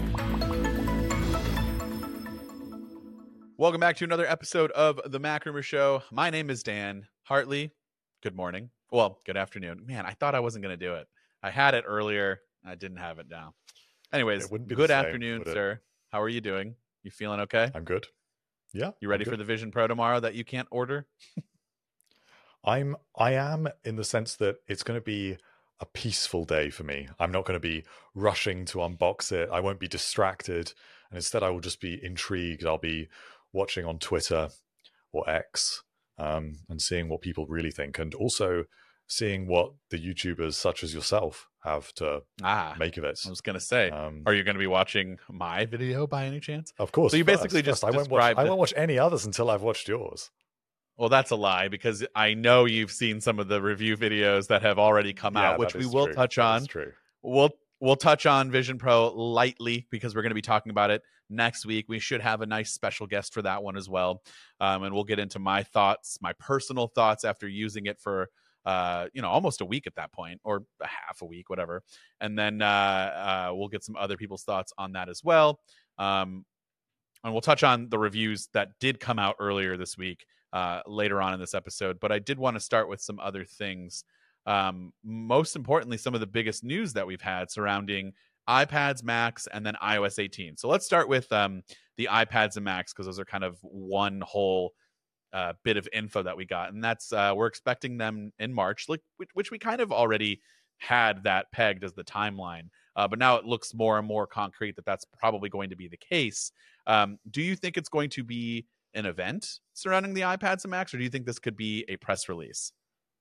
Welcome back to another episode of the Mac Rumor Show. My name is Dan Hartley. Good morning. Well, good afternoon. Man, I thought I wasn't going to do it. I had it earlier. I didn't have it now. Anyways, It wouldn't be good the same, afternoon, would it? sir. How are you doing? You feeling okay? I'm good. Yeah. You ready for the Vision Pro tomorrow that you can't order? I am in the sense that it's going to be a peaceful day for me. I'm not going to be rushing to unbox it. I won't be distracted. And instead, I will just be intrigued. I'll be watching on Twitter or X and seeing what people really think. And also seeing what the YouTubers such as yourself have to make of it. I was going to say, are you going to be watching my video by any chance? Of course. So you basically just I won't watch any others until I've watched yours. Well, that's a lie, because I know you've seen some of the review videos that have already come out, which we will touch on. That's true. We'll touch on Vision Pro lightly because we're going to be talking about it next week. We should have a nice special guest for that one as well. And we'll get into my thoughts, my personal thoughts after using it for almost a week at that point, or a half a week, whatever. And then we'll get some other people's thoughts on that as well. And we'll touch on the reviews that did come out earlier this week later on in this episode. But I did want to start with some other things. Most importantly, some of the biggest news that we've had surrounding iPads, Macs, and then iOS 18. So let's start with the iPads and Macs, because those are kind of one whole bit of info that we got. And that's we're expecting them in March, which we kind of already had that pegged as the timeline. But now it looks more and more concrete that that's probably going to be the case. Do you think it's going to be an event surrounding the iPads and Macs, or do you think this could be a press release?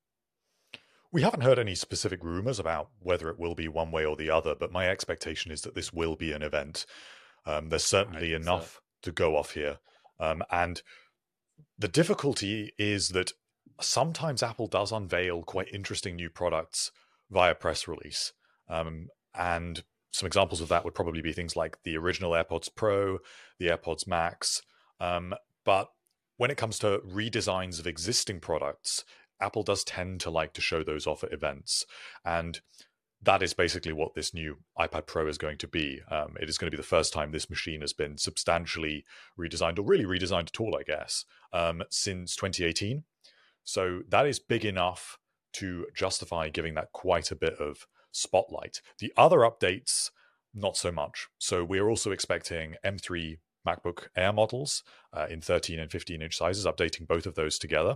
We haven't heard any specific rumors about whether it will be one way or the other, but my expectation is that this will be an event. There's certainly enough to go off here. And the difficulty is that sometimes Apple does unveil quite interesting new products via press release. And some examples of that would probably be things like the original AirPods Pro, the AirPods Max. But when it comes to redesigns of existing products, Apple does tend to like to show those off at events. And that is basically what this new iPad Pro is going to be. It is going to be the first time this machine has been substantially redesigned, or really redesigned at all, I guess, since 2018. So that is big enough to justify giving that quite a bit of spotlight. The other updates, not so much. So we're also expecting M3 MacBook Air models in 13 and 15-inch sizes, updating both of those together.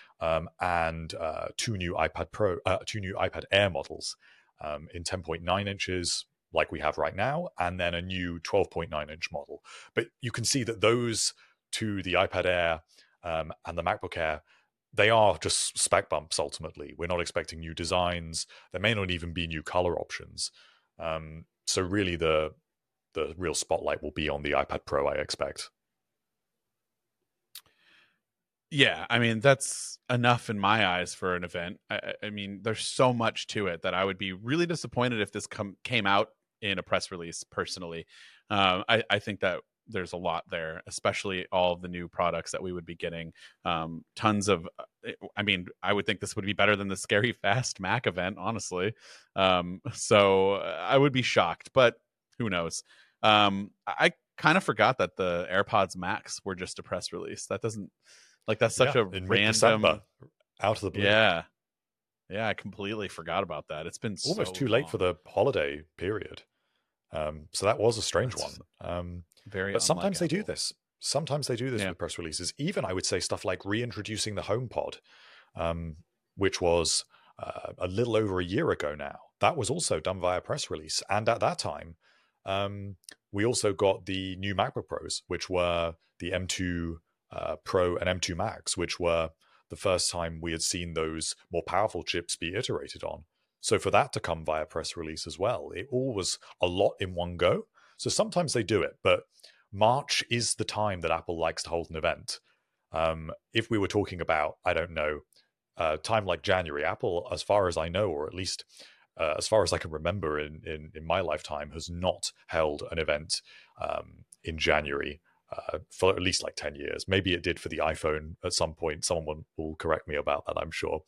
And two new iPad Air models in 10.9 inches, like we have right now, and then a new 12.9-inch model. But you can see that those two, the iPad Air and the MacBook Air, they are just spec bumps ultimately. We're not expecting new designs. There may not even be new color options. So really the real spotlight will be on the iPad Pro, I expect. Yeah, I mean, that's enough in my eyes for an event. I mean, there's so much to it that I would be really disappointed if this came out in a press release, personally. I think that there's a lot there, especially all of the new products that we would be getting. Tons of, I mean, I would think this would be better than the Scary Fast Mac event, honestly. So I would be shocked, but who knows? I kind of forgot that the AirPods Max were just a press release. That doesn't... that's such a random, out of the blue. Yeah, I completely forgot about that. It's been almost so too late long for the holiday period. So that was a strange one. But sometimes they do this. Sometimes they do this with press releases. Even, I would say, stuff like reintroducing the HomePod, which was a little over a year ago now. That was also done via press release. And at that time, we also got the new MacBook Pros, which were the M2 Pro and M2 Max, which were the first time we had seen those more powerful chips be iterated on. So for that to come via press release as well, it all was a lot in one go. So sometimes they do it, but March is the time that Apple likes to hold an event. If we were talking about, I don't know, time like January, Apple, as far as I know, or at least as far as I can remember in my lifetime, has not held an event in January for at least like 10 years. Maybe it did for the iPhone at some point. Someone will correct me about that, I'm sure.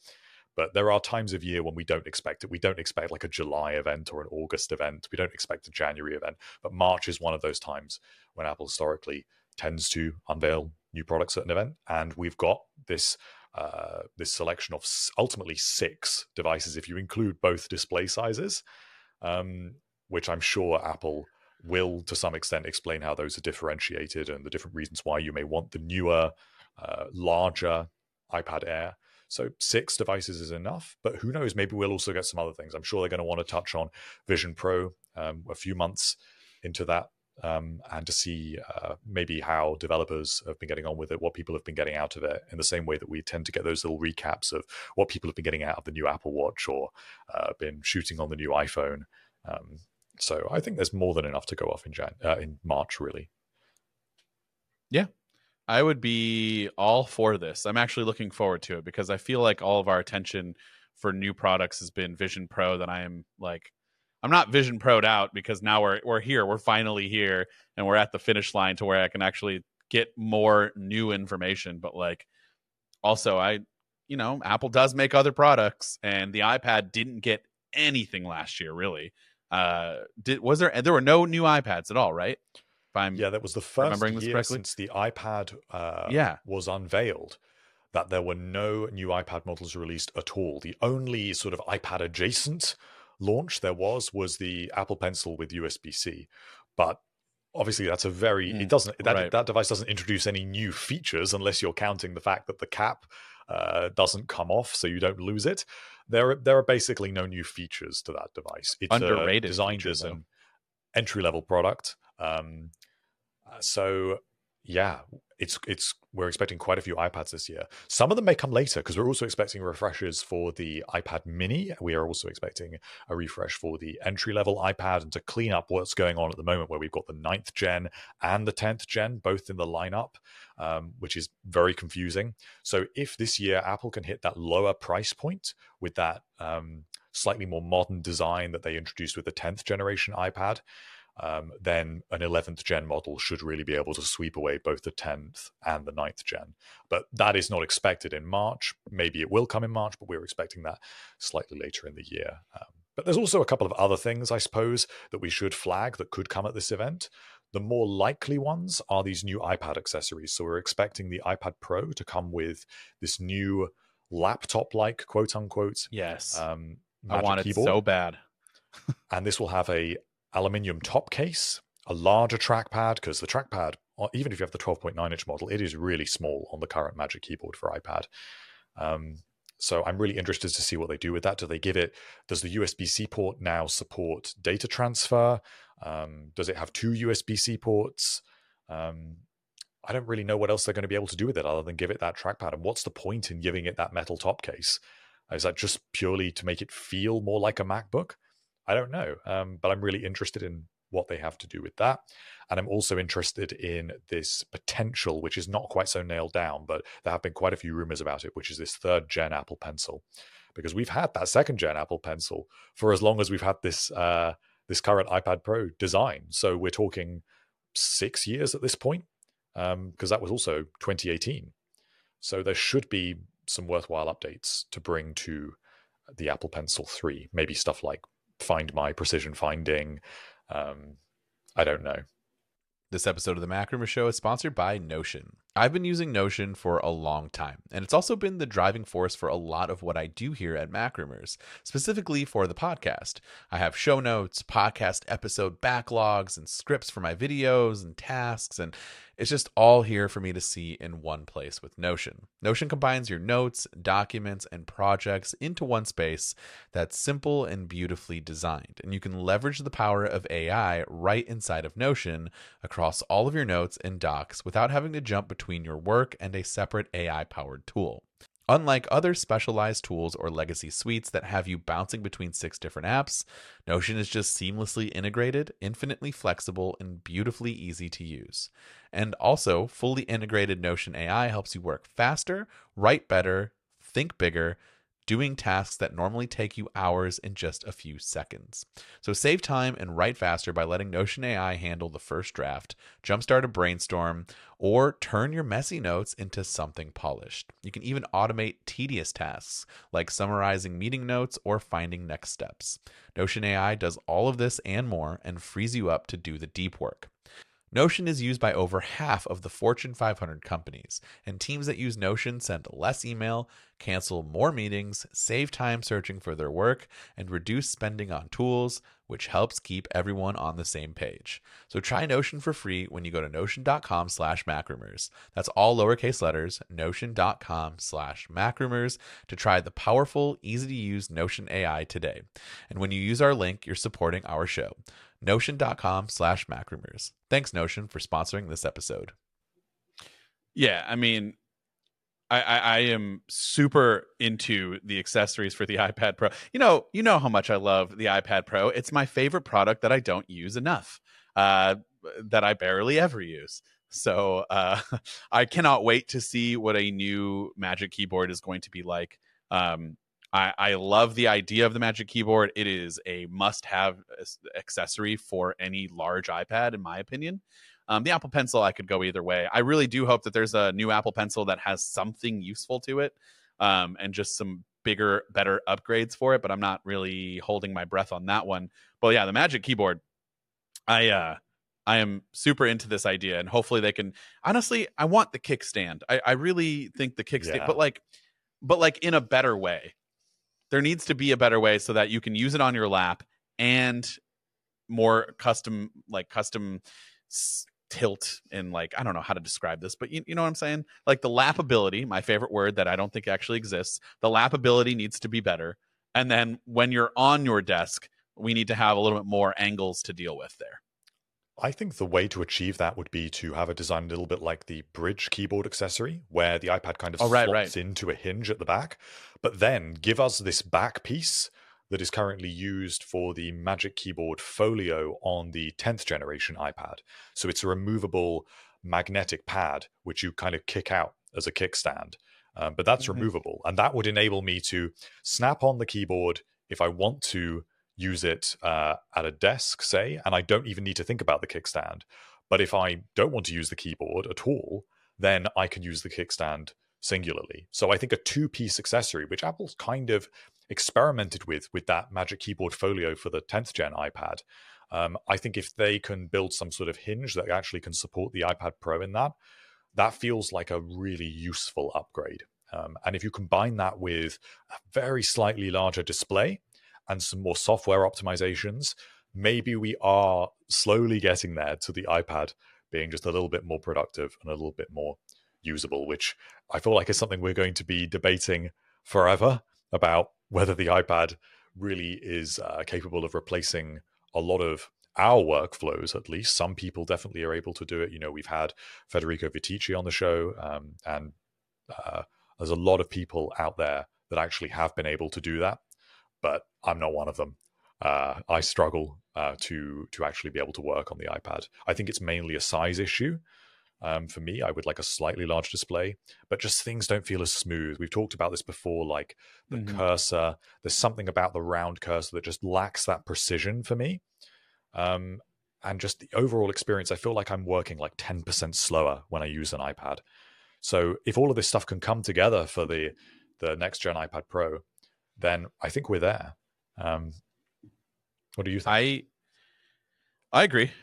But there are times of year when we don't expect it. We don't expect like a July event or an August event. We don't expect a January event. But March is one of those times when Apple historically tends to unveil new products at an event. And we've got this selection of ultimately 6 devices, if you include both display sizes, which I'm sure Apple will, to some extent, explain how those are differentiated and the different reasons why you may want the newer, larger iPad Air. So 6 devices is enough, but who knows? Maybe we'll also get some other things. I'm sure they're going to want to touch on Vision Pro a few months into that, and to see maybe how developers have been getting on with it, what people have been getting out of it, in the same way that we tend to get those little recaps of what people have been getting out of the new Apple Watch or been shooting on the new iPhone. So I think there's more than enough to go off in March, really. Yeah, I would be all for this. I'm actually looking forward to it because I feel like all of our attention for new products has been Vision Pro. That I'm not Vision Pro'd out because now we're here. We're finally here, and we're at the finish line to where I can actually get more new information. But like, also, Apple does make other products, and the iPad didn't get anything last year, really. There were no new iPads at all, right? That was the first year since the iPad was unveiled that there were no new iPad models released at all. The only sort of iPad adjacent launch there was the Apple Pencil with USB-C, but obviously that's that device doesn't introduce any new features unless you're counting the fact that the cap doesn't come off so you don't lose it. There are basically no new features to that device. It's underrated, designed as an entry-level product. So yeah, we're expecting quite a few iPads this year. Some of them may come later because we're also expecting refreshes for the iPad mini. We are also expecting a refresh for the entry-level iPad, and to clean up what's going on at the moment where we've got the 9th gen and the 10th gen both in the lineup, which is very confusing. So if this year Apple can hit that lower price point with that slightly more modern design that they introduced with the 10th generation iPad, then an 11th gen model should really be able to sweep away both the 10th and the 9th gen. But that is not expected in March. Maybe it will come in March, but we're expecting that slightly later in the year. But there's also a couple of other things, I suppose, that we should flag that could come at this event. The more likely ones are these new iPad accessories. So we're expecting the iPad Pro to come with this new laptop-like, quote-unquote, yes, Magic I want Keyboard. It so bad. And this will have a aluminium top case, a larger trackpad, because the trackpad, even if you have the 12.9-inch model, it is really small on the current Magic Keyboard for iPad. So I'm really interested to see what they do with that. Does the USB-C port now support data transfer? Does it have 2 USB-C ports? I don't really know what else they're going to be able to do with it other than give it that trackpad. And what's the point in giving it that metal top case? Is that just purely to make it feel more like a MacBook? I don't know, but I'm really interested in what they have to do with that. And I'm also interested in this potential, which is not quite so nailed down, but there have been quite a few rumors about it, which is this 3rd gen Apple Pencil. Because we've had that 2nd gen Apple Pencil for as long as we've had this current iPad Pro design. So we're talking 6 years at this point, because that was also 2018. So there should be some worthwhile updates to bring to the Apple Pencil 3. Maybe stuff like Find My, precision finding. I don't know. This episode of the Macrumor Show is sponsored by Notion. I've been using Notion for a long time, and it's also been the driving force for a lot of what I do here at Macrumors, specifically for the podcast. I have show notes, podcast episode backlogs, and scripts for my videos and tasks, and it's just all here for me to see in one place with Notion. Notion combines your notes, documents, and projects into one space that's simple and beautifully designed, and you can leverage the power of AI right inside of Notion across all of your notes and docs without having to jump between your work and a separate AI-powered tool. Unlike other specialized tools or legacy suites that have you bouncing between 6 different apps, Notion is just seamlessly integrated, infinitely flexible, and beautifully easy to use. And also, fully integrated Notion AI helps you work faster, write better, think bigger, doing tasks that normally take you hours in just a few seconds. So save time and write faster by letting Notion AI handle the first draft, jumpstart a brainstorm, or turn your messy notes into something polished. You can even automate tedious tasks like summarizing meeting notes or finding next steps. Notion AI does all of this and more and frees you up to do the deep work. Notion is used by over half of the Fortune 500 companies, and teams that use Notion send less email, cancel more meetings, save time searching for their work, and reduce spending on tools, which helps keep everyone on the same page. So try Notion for free when you go to notion.com/macrumors. That's all lowercase letters, notion.com/macrumors to try the powerful, easy-to-use Notion AI today. And when you use our link, you're supporting our show. Notion.com/macrumors. Thanks, Notion, for sponsoring this episode. Yeah, I mean, I am super into the accessories for the iPad Pro. You know how much I love the iPad Pro. It's my favorite product that I don't use enough, that I barely ever use. So I cannot wait to see what a new Magic Keyboard is going to be like. I love the idea of the Magic Keyboard. It is a must-have accessory for any large iPad, in my opinion. The Apple Pencil, I could go either way. I really do hope that there's a new Apple Pencil that has something useful to it, and just some bigger, better upgrades for it, but I'm not really holding my breath on that one. But yeah, the Magic Keyboard, I am super into this idea, and hopefully they can... Honestly, I want the kickstand. I really think the kickstand, but like in a better way. There needs to be a better way so that you can use it on your lap and more custom tilt, and like, I don't know how to describe this, but you know what I'm saying? Like the lapability, my favorite word that I don't think actually exists. The lapability needs to be better. And then when you're on your desk, we need to have a little bit more angles to deal with there. I think the way to achieve that would be to have it designed a little bit like the Bridge keyboard accessory, where the iPad kind of slots into a hinge at the back, but then give us this back piece that is currently used for the Magic Keyboard Folio on the 10th generation iPad. So it's a removable magnetic pad, which you kind of kick out as a kickstand. But that's removable. And that would enable me to snap on the keyboard if I want to use it at a desk, say, and I don't even need to think about the kickstand. But if I don't want to use the keyboard at all, then I can use the kickstand singularly. So I think a two-piece accessory, which Apple's kind of experimented with that Magic Keyboard Folio for the 10th gen iPad. I think if they can build some sort of hinge that actually can support the iPad Pro in that feels like a really useful upgrade. And if you combine that with a very slightly larger display and some more software optimizations, maybe we are slowly getting there to the iPad being just a little bit more productive and a little bit more usable, which I feel like is something we're going to be debating forever about whether the iPad really is capable of replacing a lot of our workflows. At least some people definitely are able to do it. You know, we've had Federico Viticci on the show, and there's a lot of people out there that actually have been able to do that, but I'm not one of them. I struggle to actually be able to work on the iPad. I think it's mainly a size issue. For me, I would like a slightly large display, but just things don't feel as smooth. We've talked about this before, like the cursor. There's something about the round cursor that just lacks that precision for me. And just the overall experience, I feel like I'm working like 10% slower when I use an iPad. So if all of this stuff can come together for the next gen iPad Pro, then I think we're there. What do you think? I agree.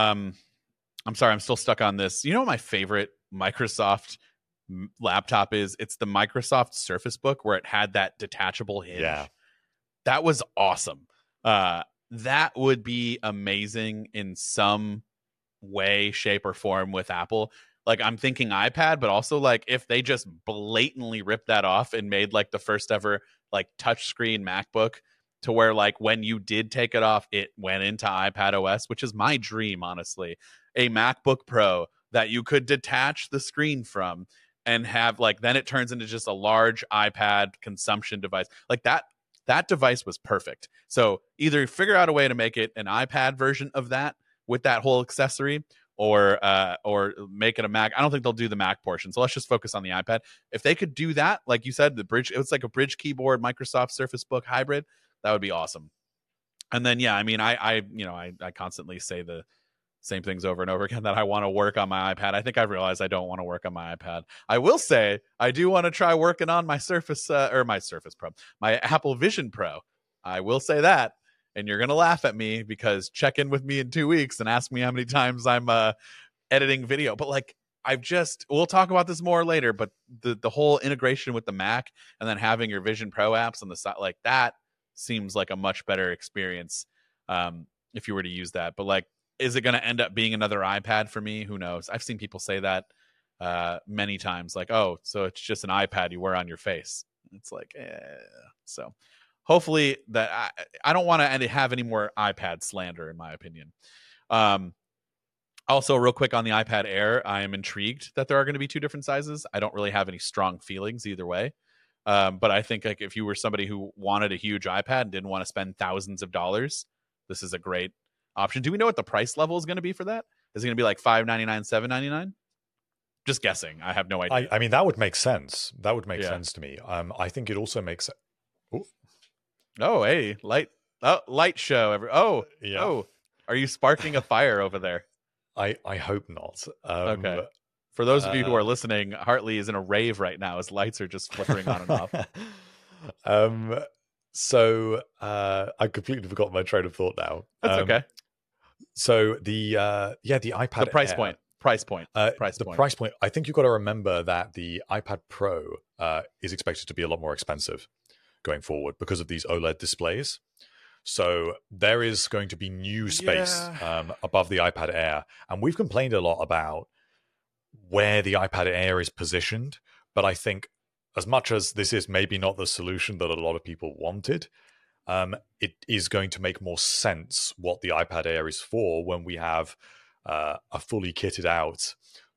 I'm sorry, I'm still stuck on this. You know what my favorite Microsoft laptop is? It's the Microsoft Surface Book, where it had that detachable hinge. Yeah. That was awesome. That would be amazing in some way, shape, or form with Apple. Like, I'm thinking iPad, but also like if they just blatantly ripped that off and made like the first ever like touchscreen MacBook, to where like when you did take it off, it went into iPad OS, which is my dream, honestly. A MacBook Pro that you could detach the screen from and have like, then it turns into just a large iPad consumption device. Like that device was perfect. So either figure out a way to make it an iPad version of that with that whole accessory, or make it a Mac. I don't think they'll do the Mac portion. So let's just focus on the iPad. If they could do that, like you said, it's like a bridge keyboard, Microsoft Surface Book hybrid. That would be awesome. And then, yeah, I mean, I constantly say the same things over and over again that I want to work on my iPad. I think I've realized I don't want to work on my iPad. I will say I do want to try working on my Surface or my Surface Pro, my Apple Vision Pro. I will say that. And you're going to laugh at me because check in with me in 2 weeks and ask me how many times I'm editing video. But like, we'll talk about this more later, but the whole integration with the Mac and then having your Vision Pro apps on the side, like that seems like a much better experience if you were to use that. But like, is it going to end up being another iPad for me? Who knows? I've seen people say that many times, like, oh, so it's just an iPad you wear on your face. It's like, so hopefully that I don't want to have any more iPad slander, in my opinion. Also, real quick on the iPad Air, I am intrigued that there are going to be two different sizes. I don't really have any strong feelings either way. But I think like if you were somebody who wanted a huge iPad and didn't want to spend thousands of dollars, this is a great option. Do we know what the price level is going to be for that? Is it going to be like $599, $799? Just guessing. I have no idea. I mean, that would make sense. That would make sense to me. I think it also makes. Oh, hey, light show. Yeah. Oh, are you sparking a fire over there? I hope not. Okay. For those of you who are listening, Hartley is in a rave right now. His lights are just flickering on and off. So I completely forgot my train of thought now. That's okay. So the iPad, the price Air, point. Price point. Price point. I think you've got to remember that the iPad Pro is expected to be a lot more expensive going forward because of these OLED displays. So there is going to be new space above the iPad Air. And we've complained a lot about where the iPad Air is positioned. But I think as much as this is maybe not the solution that a lot of people wanted, it is going to make more sense what the iPad Air is for when we have a fully kitted out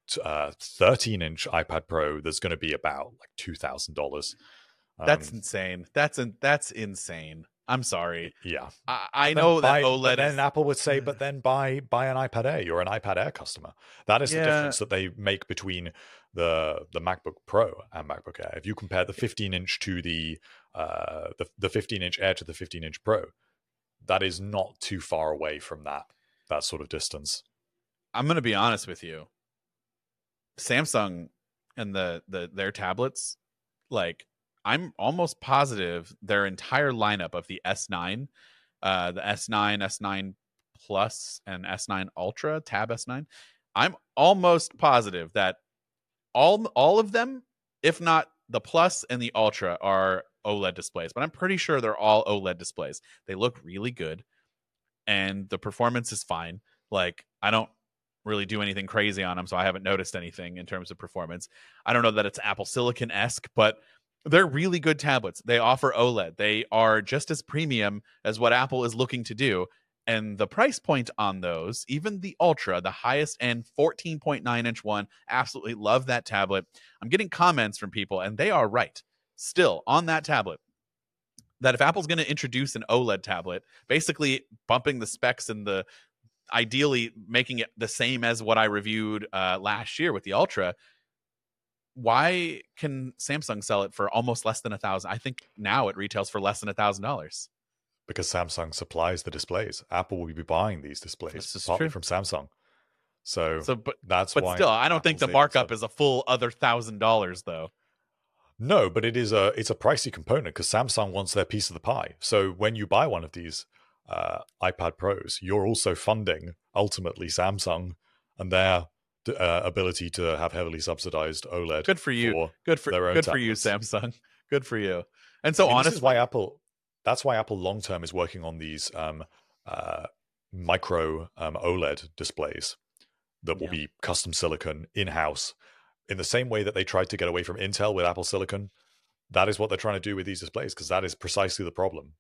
13-inch iPad Pro that's going to be about like $2,000. That's insane. That's insane. I'm sorry. Yeah, I know that OLED. But then Apple would say, "But then buy an iPad Air. You're an iPad Air customer." That is the difference that they make between the MacBook Pro and MacBook Air. If you compare the 15-inch to the 15-inch Air to the 15-inch Pro, that is not too far away from that sort of distance. I'm going to be honest with you. Samsung and their tablets, like, I'm almost positive their entire lineup of the S9, the S9, S9 Plus, and S9 Ultra, Tab S9, I'm almost positive that all of them, if not the Plus and the Ultra, are OLED displays. But I'm pretty sure they're all OLED displays. They look really good, and the performance is fine. Like, I don't really do anything crazy on them, so I haven't noticed anything in terms of performance. I don't know that it's Apple Silicon-esque, but they're really good tablets. They offer OLED. They are just as premium as what Apple is looking to do. And the price point on those, even the Ultra, the highest end 14.9-inch one, absolutely love that tablet. I'm getting comments from people, and they are right. Still, on that tablet, that if Apple's going to introduce an OLED tablet, basically bumping the specs and ideally making it the same as what I reviewed last year with the Ultra, why can Samsung sell it for almost less than $1,000? I think now it retails for less than $1,000. Because Samsung supplies the displays. Apple will be buying these displays partly from Samsung. So but why. Still, I don't think the markup is a full other $1,000 though. No, but it's a pricey component because Samsung wants their piece of the pie. So when you buy one of these iPad Pros, you're also funding ultimately Samsung and their ability to have heavily subsidized OLED. Good for you. Good for you, Samsung. Good for you. And so honestly, that's why Apple long term is working on these micro OLED displays that will be custom silicon in-house. In the same way that they tried to get away from Intel with Apple Silicon, that is what they're trying to do with these displays because that is precisely the problem.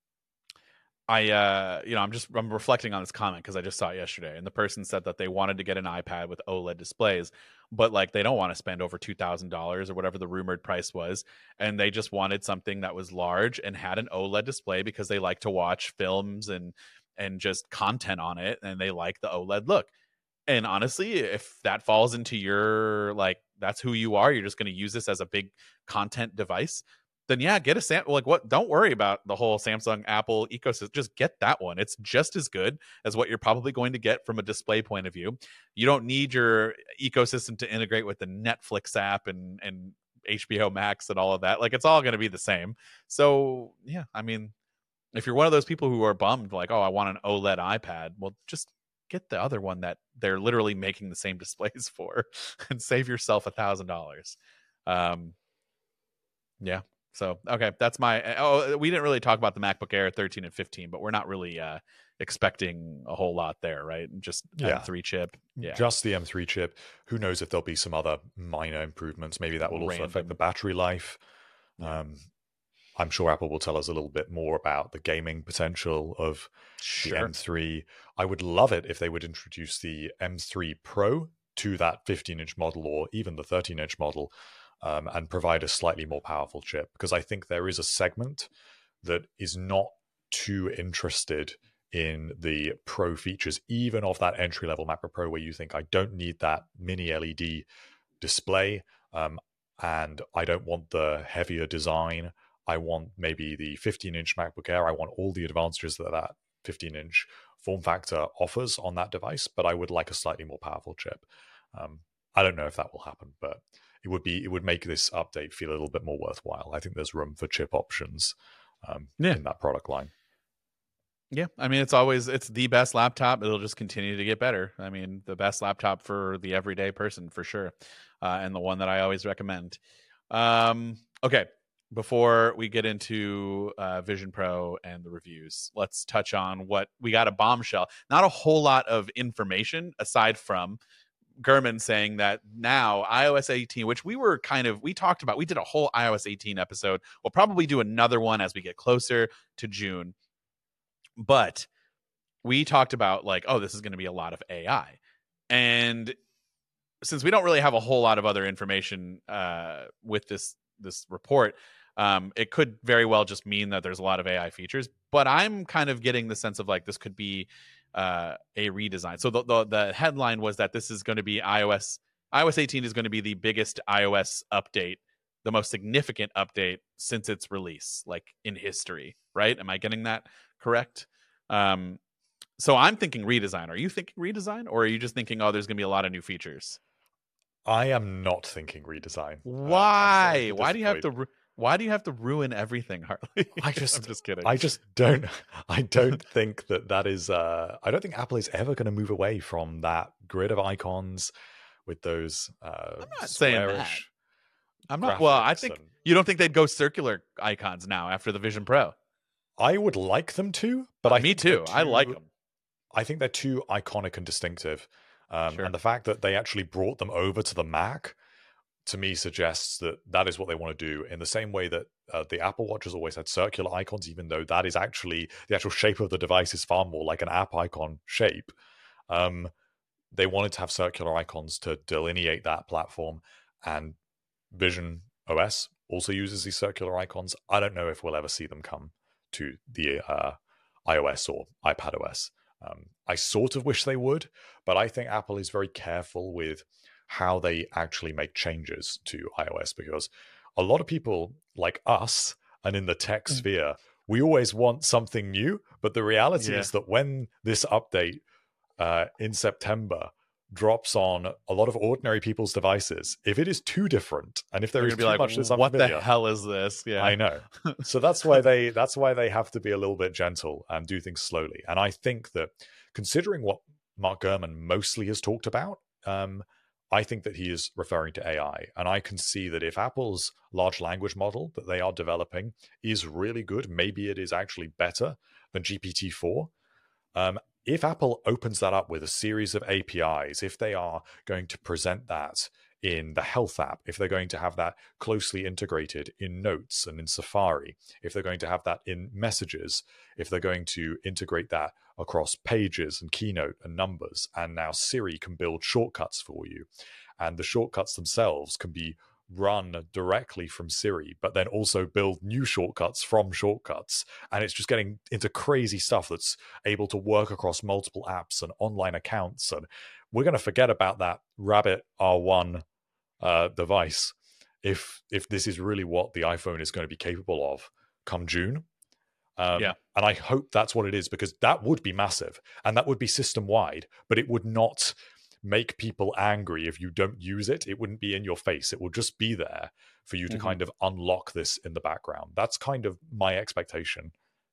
I'm reflecting on this comment because I just saw it yesterday, and the person said that they wanted to get an iPad with OLED displays, but like they don't want to spend over $2,000 or whatever the rumored price was, and they just wanted something that was large and had an OLED display because they like to watch films and just content on it, and they like the OLED look. And honestly, if that falls into your, like, that's who you are, you're just going to use this as a big content device, then yeah, get a Samsung. Like, what? Don't worry about the whole Samsung Apple ecosystem. Just get that one. It's just as good as what you're probably going to get from a display point of view. You don't need your ecosystem to integrate with the Netflix app and HBO Max and all of that. Like, it's all going to be the same. So yeah, I mean, if you're one of those people who are bummed, like, oh, I want an OLED iPad, well, just get the other one that they're literally making the same displays for, and save yourself $1,000. Yeah. So okay, that's my. Oh, we didn't really talk about the MacBook Air 13 and 15, but we're not really expecting a whole lot there, right? Just M3 chip. Yeah. Just the M3 chip. Who knows if there'll be some other minor improvements? Maybe that will also affect the battery life. Yeah. I'm sure Apple will tell us a little bit more about the gaming potential of the M3. I would love it if they would introduce the M3 Pro to that 15-inch model or even the 13-inch model, and provide a slightly more powerful chip, because I think there is a segment that is not too interested in the Pro features, even of that entry-level MacBook Pro, where you think, I don't need that mini LED display, and I don't want the heavier design. I want maybe the 15-inch MacBook Air. I want all the advantages that that 15-inch form factor offers on that device, but I would like a slightly more powerful chip. I don't know if that will happen, but it would make this update feel a little bit more worthwhile. I think there's room for chip options in that product line. Yeah, I mean, it's the best laptop. It'll just continue to get better. I mean, the best laptop for the everyday person for sure, and the one that I always recommend. Okay, before we get into Vision Pro and the reviews, let's touch on what we got. A bombshell. Not a whole lot of information aside from Gurman saying that now iOS 18, which we talked about, we did a whole iOS 18 episode. We'll probably do another one as we get closer to June. But we talked about, like, oh, this is going to be a lot of AI. And since we don't really have a whole lot of other information with this report, it could very well just mean that there's a lot of AI features. But I'm kind of getting the sense of, like, this could be a redesign. So the headline was that this is going to be iOS 18 is going to be the biggest iOS update, the most significant update since its release, like, in history, right? Am I getting that correct? So I'm thinking redesign. Are you thinking redesign, or are you just thinking, oh, there's going to be a lot of new features? I am not thinking redesign. Why? Why do you have to ruin everything, Harley? I'm just kidding. I don't think that is. I don't think Apple is ever going to move away from that grid of icons with those. I'm not saying that. I'm not. Well, I think you don't think they'd go circular icons now after the Vision Pro. I would like them to, but me too. I like them. I think they're too iconic and distinctive. And the fact that they actually brought them over to the Mac, to me, suggests that is what they want to do, in the same way that the Apple Watch has always had circular icons, even though that is actually the actual shape of the device is far more like an app icon shape. They wanted to have circular icons to delineate that platform, and Vision OS also uses these circular icons. I don't know if we'll ever see them come to the iOS or iPad OS. I sort of wish they would, but I think Apple is very careful with how they actually make changes to iOS, because a lot of people like us and in the tech sphere, we always want something new. But the reality is that when this update in September drops on a lot of ordinary people's devices, if it is too different, and if there is too much that's unfamiliar, what the hell is this? Yeah, I know. So that's why they have to be a little bit gentle and do things slowly. And I think that, considering what Mark Gurman mostly has talked about, I think that he is referring to AI. And I can see that if Apple's large language model that they are developing is really good, maybe it is actually better than GPT-4. If Apple opens that up with a series of APIs, if they are going to present that in the Health app, if they're going to have that closely integrated in Notes and in Safari, if they're going to have that in Messages, if they're going to integrate that across Pages and Keynote and Numbers, and now Siri can build shortcuts for you, and the shortcuts themselves can be run directly from Siri, but then also build new shortcuts from shortcuts. And it's just getting into crazy stuff that's able to work across multiple apps and online accounts. And we're going to forget about that Rabbit R1 device if this is really what the iPhone is going to be capable of come June. And I hope that's what it is, because that would be massive and that would be system wide, but it would not make people angry if you don't use it. It wouldn't be in your face. It will just be there for you to kind of unlock this in the background. That's kind of my expectation.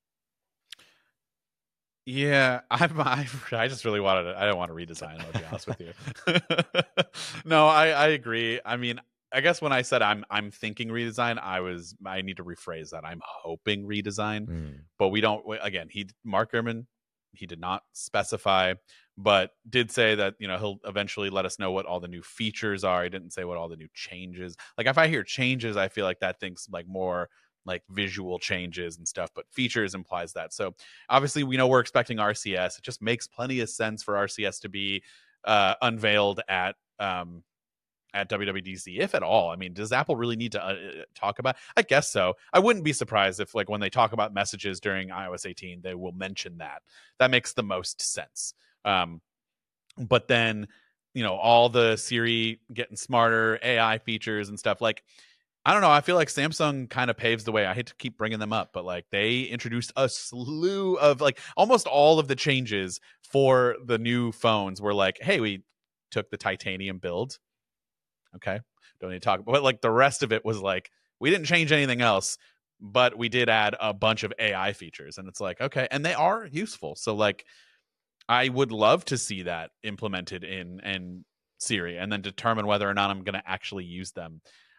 Yeah, I just really wanted it. I don't want to redesign, I'll be honest with you. No, I agree. I mean, I guess when I said I'm thinking redesign, I need to rephrase that. I'm hoping redesign, but we don't. Again, Mark Gurman, he did not specify, but did say that he'll eventually let us know what all the new features are. He didn't say what all the new changes. Like if I hear changes, I feel like that thinks like more like visual changes and stuff, but features implies that. So obviously we know we're expecting RCS. It just makes plenty of sense for RCS to be unveiled at WWDC, if at all. I mean, does Apple really need to talk about? I guess so. I wouldn't be surprised if, like, when they talk about messages during iOS 18, they will mention that. That makes the most sense. But then, all the Siri getting smarter, AI features and stuff. Like, I don't know. I feel like Samsung kind of paves the way. I hate to keep bringing them up, but like they introduced a slew of like almost all of the changes for the new phones were like, hey, we took the titanium build. Okay, don't need to talk. But like the rest of it was like, we didn't change anything else, but we did add a bunch of AI features. And it's like, okay, and they are useful. So like, I would love to see that implemented in Siri and then determine whether or not I'm going to actually use them.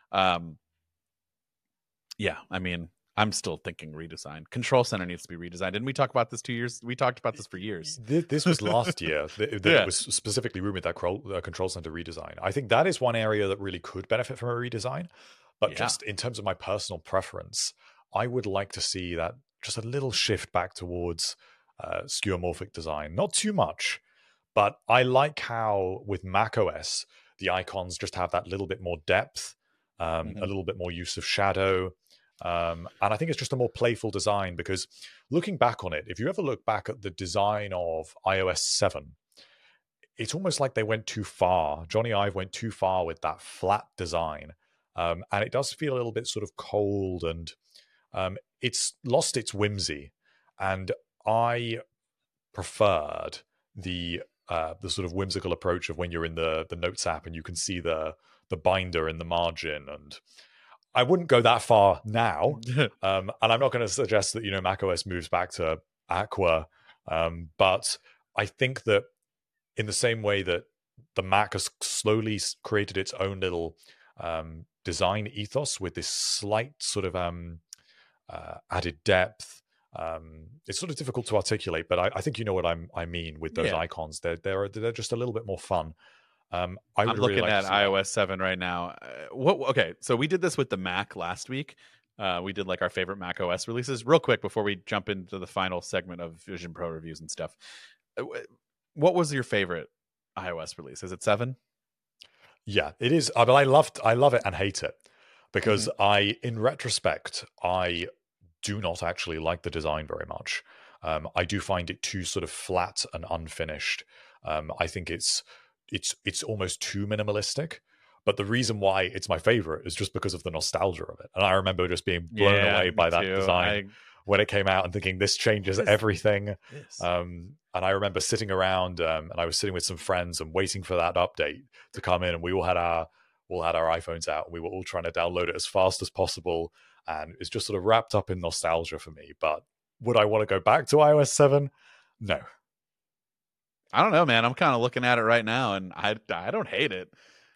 Yeah, I mean, I'm still thinking redesign. Control Center needs to be redesigned. Didn't we talk about this 2 years? We talked about this for years. This was last year. It was specifically rumored that Control Center redesign. I think that is one area that really could benefit from a redesign. But just in terms of my personal preference, I would like to see that just a little shift back towards skeuomorphic design. Not too much, but I like how with macOS, the icons just have that little bit more depth, a little bit more use of shadow. And I think it's just a more playful design, because looking back on it, if you ever look back at the design of iOS 7, it's almost like they went too far. Johnny Ive went too far with that flat design. And it does feel a little bit sort of cold, and it's lost its whimsy. And I preferred the sort of whimsical approach of when you're in the Notes app and you can see the binder in the margin. And I wouldn't go that far now. And I'm not going to suggest that, macOS moves back to Aqua. But I think that in the same way that the Mac has slowly created its own little design ethos with this slight sort of added depth. It's sort of difficult to articulate, but I think you know what I mean with those icons. They're just a little bit more fun. I'm looking at iOS 7 right now. Okay, so we did this with the Mac last week. We did like our favorite Mac OS releases. Real quick before we jump into the final segment of Vision Pro reviews and stuff. What was your favorite iOS release? Is it 7? Yeah, it is. But I love it and hate it, because in retrospect, I do not actually like the design very much. I do find it too sort of flat and unfinished. I think it's almost too minimalistic. But the reason why it's my favorite is just because of the nostalgia of it. And I remember just being blown away by that design when it came out and thinking, this changes everything. And I remember sitting around and I was sitting with some friends and waiting for that update to come in. And we all had our iPhones out, and we were all trying to download it as fast as possible. And it's just sort of wrapped up in nostalgia for me. But would I want to go back to iOS 7? No. I don't know, man. I'm kind of looking at it right now, and I don't hate it.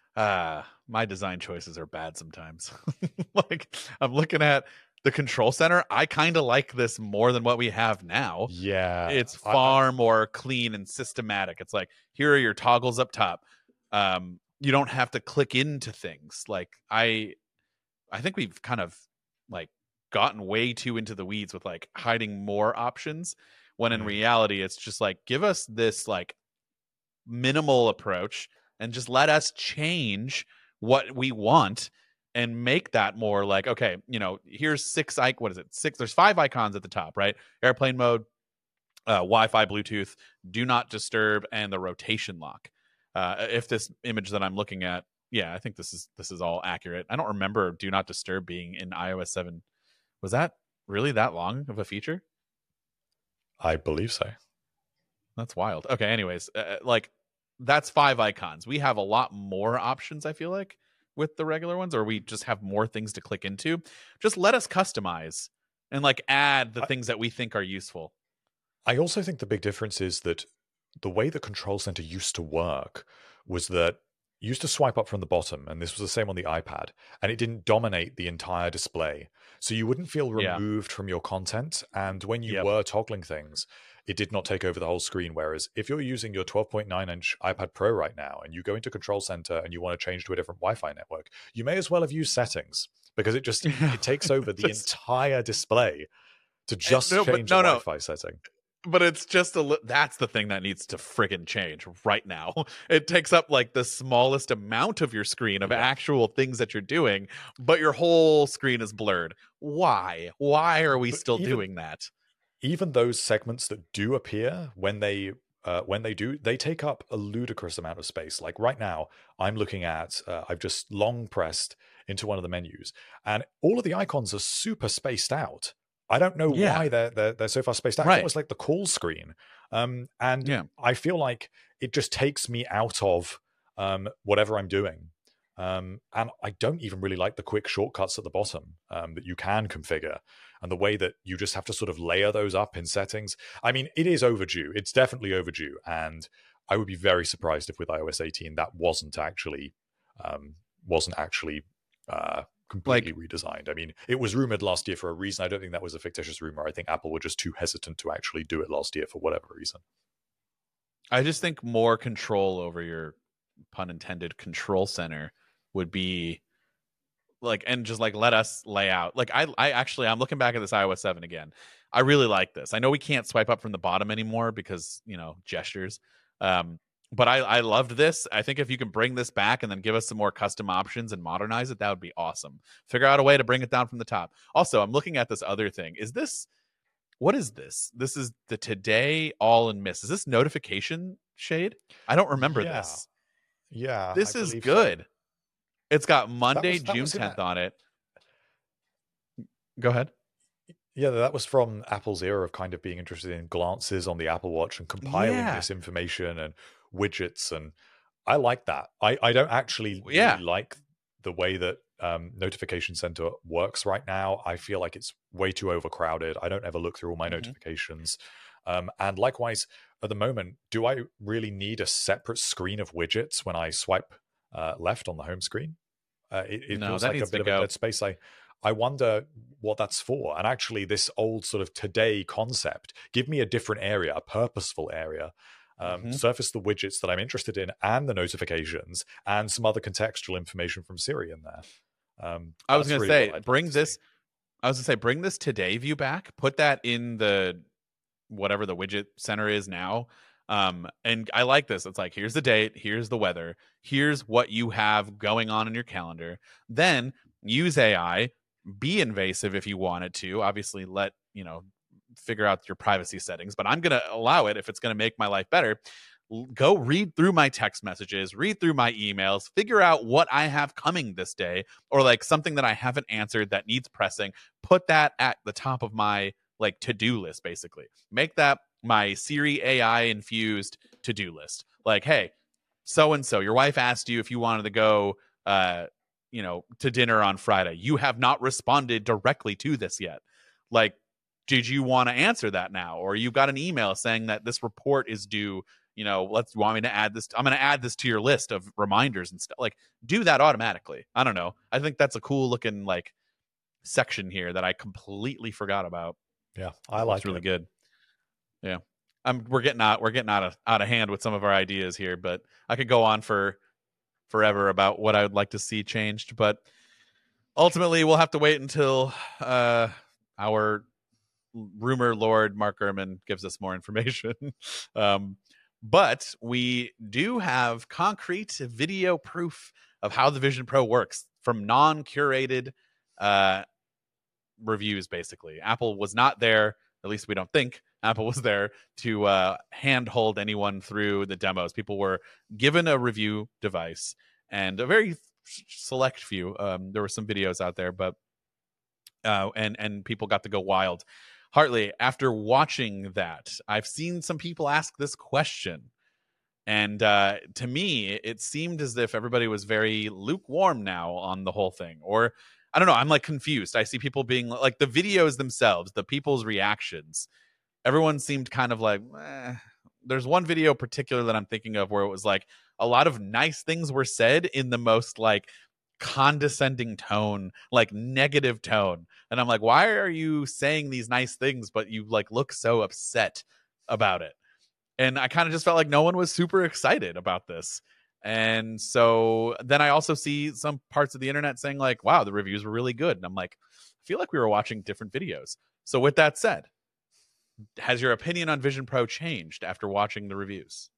My design choices are bad sometimes. Like, I'm looking at the Control Center. I kind of like this more than what we have now. Yeah. It's far more clean and systematic. It's like, here are your toggles up top. You don't have to click into things. Like, I think we've kind of like gotten way too into the weeds with like hiding more options, when in reality it's just like, give us this like minimal approach and just let us change what we want, and make that more like, okay, here's what is it? There's 5 icons at the top, right? Airplane mode, Wi-Fi, Bluetooth, do not disturb, and the rotation lock. If this image that I'm looking at, yeah, I think this is all accurate. I don't remember do not disturb being in iOS 7. Was that really that long of a feature? I believe so. That's wild. Okay, anyways, like that's 5 icons. We have a lot more options, I feel like, with the regular ones, or we just have more things to click into. Just let us customize and like add the things that we think are useful. I also think the big difference is that the way the Control Center used to work was that you used to swipe up from the bottom, and this was the same on the iPad, and it didn't dominate the entire display. So you wouldn't feel removed from your content, and when you were toggling things, it did not take over the whole screen. Whereas if you're using your 12.9-inch iPad Pro right now, and you go into Control Center and you want to change to a different Wi-Fi network, you may as well have used settings, because it takes over the entire display to just change the Wi-Fi setting. But it's just that's the thing that needs to friggin' change right now. It takes up like the smallest amount of your screen of actual things that you're doing, but your whole screen is blurred. Why are we still doing that? Even those segments that do appear when they take up a ludicrous amount of space. Like right now, I'm looking at I've just long pressed into one of the menus, and all of the icons are super spaced out. I don't know why they're so far spaced out. It's almost like the call screen. I feel like it just takes me out of whatever I'm doing. And I don't even really like the quick shortcuts at the bottom that you can configure, and the way that you just have to sort of layer those up in settings. I mean, it is overdue. It's definitely overdue. And I would be very surprised if with iOS 18 that wasn't actually completely redesigned. I mean, it was rumored last year for a reason. I don't think that was a fictitious rumor. I think Apple were just too hesitant to actually do it last year for whatever reason. I just think more control over your, pun intended, control center would be like, and just like let us lay out. Like I'm looking back at this iOS 7 again. I really like this. I know we can't swipe up from the bottom anymore because, gestures. But I loved this. I think if you can bring this back and then give us some more custom options and modernize it, that would be awesome. Figure out a way to bring it down from the top. Also, I'm looking at this other thing. What is this? This is the Today All and Miss. Is this notification shade? I don't remember this. Yeah. This is good. So. It's got Monday, June 10th on it. Go ahead. Yeah, that was from Apple's era of kind of being interested in glances on the Apple Watch and compiling this information and widgets, and I like that. I don't actually really like the way that Notification Center works right now. I feel like it's way too overcrowded. I don't ever look through all my notifications. And likewise, at the moment, do I really need a separate screen of widgets when I swipe left on the home screen? It feels like a bit of a dead space. I wonder what that's for. And actually, this old sort of Today concept, give me a different area, a purposeful area. Surface the widgets that I'm interested in and the notifications and some other contextual information from Siri in there. I was going to say, bring this Today view back, put that in the whatever the widget center is now. And I like this. It's like, here's the date, here's the weather, here's what you have going on in your calendar. Then use AI, be invasive if you wanted to. Obviously, figure out your privacy settings, but I'm going to allow it if it's going to make my life better. Go read through my text messages, read through my emails, figure out what I have coming this day, or like something that I haven't answered that needs pressing. Put that at the top of my like to-do list, basically. Make that my Siri AI infused to-do list. Like, hey, so-and-so, your wife asked you if you wanted to go to dinner on Friday. You have not responded directly to this yet. Like, did you want to answer that now? Or you got an email saying that this report is due, want me to add this? I'm going to add this to your list of reminders and stuff. Like, do that automatically. I don't know. I think that's a cool looking like section here that I completely forgot about. Yeah, I like it. It's really good. Yeah. We're getting out of hand with some of our ideas here, but I could go on for forever about what I would like to see changed, but ultimately we'll have to wait until our rumor lord Mark Gurman gives us more information. But we do have concrete video proof of how the Vision Pro works. from non-curated reviews. Basically, Apple was not there, at least we don't think Apple was there, to handhold anyone through the demos. People were given a review device, and a very select few. There were some videos out there, but and people got to go wild. Hartley, after watching that, I've seen some people ask this question. And to me, it seemed as if everybody was very lukewarm now on the whole thing. Or, I don't know, I'm like confused. I see people being like, the videos themselves, the people's reactions, everyone seemed kind of like, There's one video particular that I'm thinking of where it was like a lot of nice things were said in the most like condescending tone, like negative tone. And I'm like, why are you saying these nice things, but you like look so upset about it? And I kind of just felt like no one was super excited about this. And so then I also see some parts of the internet saying like, wow, the reviews were really good. And I'm like, I feel like we were watching different videos. So with that said, has your opinion on Vision Pro changed after watching the reviews?